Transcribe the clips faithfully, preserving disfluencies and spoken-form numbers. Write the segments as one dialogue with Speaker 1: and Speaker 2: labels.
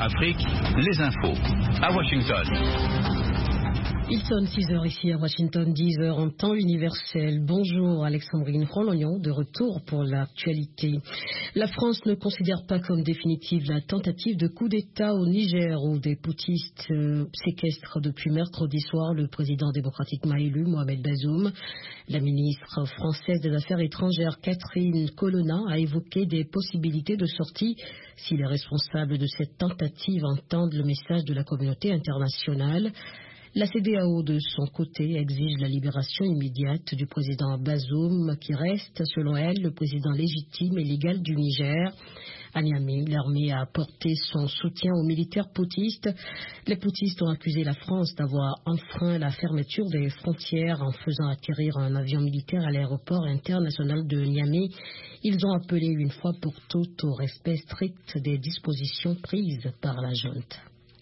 Speaker 1: Afrique, les infos. À Washington.
Speaker 2: Il sonne six heures ici à Washington, dix heures en temps universel. Bonjour Alexandrine Rolognon, de retour pour l'actualité. La France ne considère pas comme définitive la tentative de coup d'État au Niger où des putschistes euh, séquestrent depuis mercredi soir le président démocratiquement élu Mohamed Bazoum. La ministre française des Affaires étrangères Catherine Colonna a évoqué des possibilités de sortie si les responsables de cette tentative entendent le message de la communauté internationale. La C E D E A O, de son côté, exige la libération immédiate du président Bazoum, qui reste, selon elle, le président légitime et légal du Niger. À Niamey, l'armée a apporté son soutien aux militaires poutistes. Les poutistes ont accusé la France d'avoir enfreint la fermeture des frontières en faisant atterrir un avion militaire à l'aéroport international de Niamey. Ils ont appelé une fois pour toutes au respect strict des dispositions prises par la junte.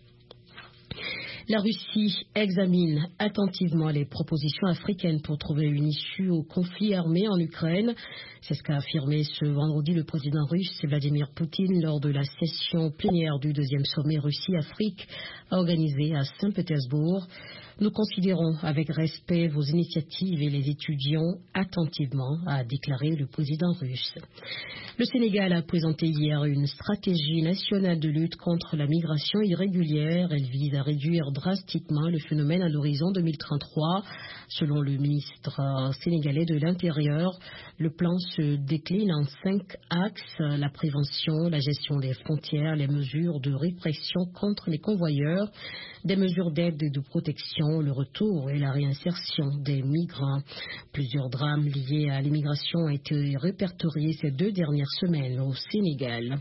Speaker 2: La Russie examine attentivement les propositions africaines pour trouver une issue au conflit armé en Ukraine. C'est ce qu'a affirmé ce vendredi le président russe Vladimir Poutine lors de la session plénière du deuxième sommet Russie-Afrique organisé à Saint-Pétersbourg. Nous considérons avec respect vos initiatives et les étudions attentivement, a déclaré le président russe. Le Sénégal a présenté hier une stratégie nationale de lutte contre la migration irrégulière. Elle vise à réduire drastiquement le phénomène à l'horizon deux mille trente-trois. Selon le ministre sénégalais de l'Intérieur, le plan se décline en cinq axes: la prévention, la gestion des frontières, les mesures de répression contre les convoyeurs, des mesures d'aide et de protection, le retour et la réinsertion des migrants. Plusieurs drames liés à l'immigration ont été répertoriés ces deux dernières semaines au Sénégal.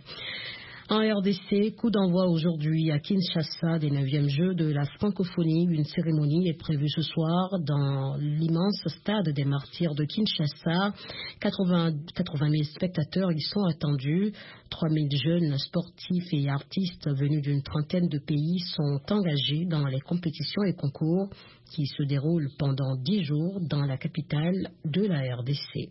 Speaker 2: En R D C, coup d'envoi aujourd'hui à Kinshasa des neuvièmes Jeux de la francophonie. Une cérémonie est prévue ce soir dans l'immense stade des Martyrs de Kinshasa. quatre-vingts mille spectateurs y sont attendus. trois mille jeunes sportifs et artistes venus d'une trentaine de pays sont engagés dans les compétitions et concours qui se déroulent pendant dix jours dans la capitale de la R D C.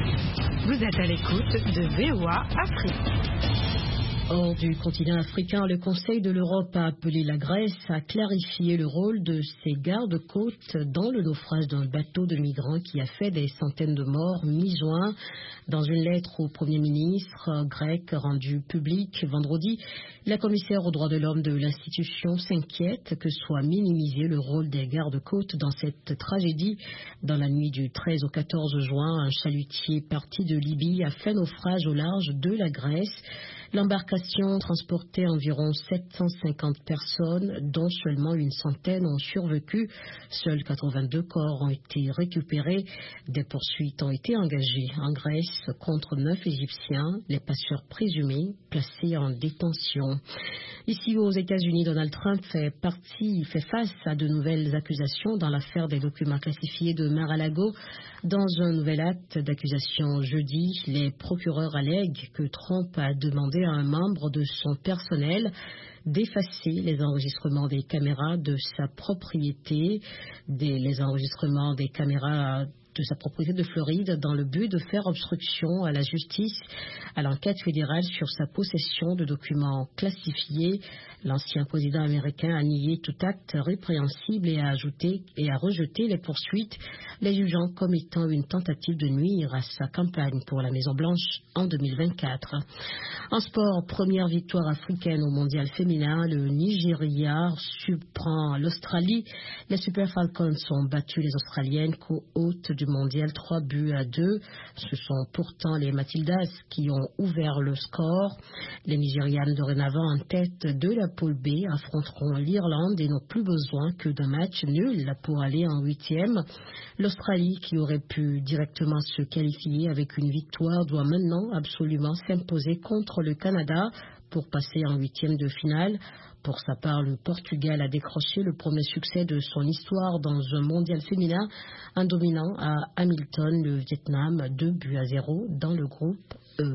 Speaker 3: Vous êtes à l'écoute de V O A Afrique.
Speaker 2: Hors du continent africain, le Conseil de l'Europe a appelé la Grèce à clarifier le rôle de ses gardes-côtes dans le naufrage d'un bateau de migrants qui a fait des centaines de morts mi-juin. Dans une lettre au Premier ministre grec rendue publique vendredi, la commissaire aux droits de l'homme de l'institution s'inquiète que soit minimisé le rôle des gardes-côtes dans cette tragédie. Dans la nuit du treize au quatorze juin, un chalutier parti de Libye a fait naufrage au large de la Grèce. L'embarcation transportait environ sept cent cinquante personnes, dont seulement une centaine ont survécu. Seuls quatre-vingt-deux corps ont été récupérés. Des poursuites ont été engagées en Grèce contre neuf Égyptiens, les passeurs présumés placés en détention. Ici aux États-Unis, Donald Trump fait partie, fait face à de nouvelles accusations dans l'affaire des documents classifiés de Mar-a-Lago. Dans un nouvel acte d'accusation jeudi, les procureurs allèguent que Trump a demandé à un membre de son personnel d'effacer les enregistrements des caméras de sa propriété, des, les enregistrements des caméras de sa propriété de Floride dans le but de faire obstruction à la justice, à l'enquête fédérale sur sa possession de documents classifiés. L'ancien président américain a nié tout acte répréhensible et a ajouté et a rejeté les poursuites, les jugeant comme étant une tentative de nuire à sa campagne pour la Maison-Blanche en deux mille vingt-quatre. En sport, première victoire africaine au mondial féminin, le Nigeria surprend l'Australie. Les Super Falcons ont battu les Australiennes co-hôtes du mondial trois buts à deux. Ce sont pourtant les Matildas qui ont ouvert le score. Les Nigérianes dorénavant en tête de la poule B affronteront l'Irlande et n'ont plus besoin que d'un match nul pour aller en huitième. L'Australie, qui aurait pu directement se qualifier avec une victoire, doit maintenant absolument s'imposer contre le Canada pour passer en huitième de finale. Pour sa part, le Portugal a décroché le premier succès de son histoire dans un mondial féminin en dominant à Hamilton le Vietnam deux buts à zéro dans le groupe E.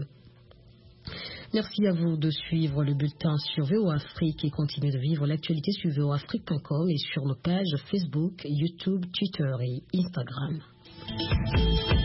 Speaker 2: Merci à vous de suivre le bulletin sur V O Afrique et continuez de vivre l'actualité sur v o afrique point com et sur nos pages Facebook, YouTube, Twitter et Instagram.